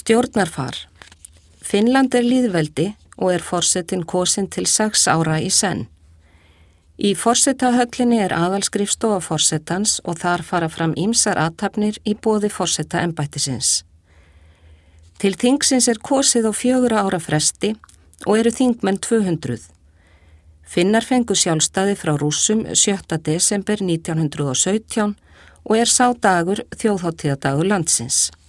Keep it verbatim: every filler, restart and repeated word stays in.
Stjórnarfar. Finnland er lýðveldi og er forsetinn kosinn til sex ára í senn. Í forsetahöllinni er aðalskrifstofa forsetans og þar fara fram ýmsar athafnir í boði forsetaembættisins. Til þingsins er kosið á fjögurra ára fresti og eru þingmenn tvö hundruð. Finnar fengu sjálfstæði frá Rússum sjötta desember nítján hundrað og sautján og er sá dagur þjóðhátíðardagur landsins.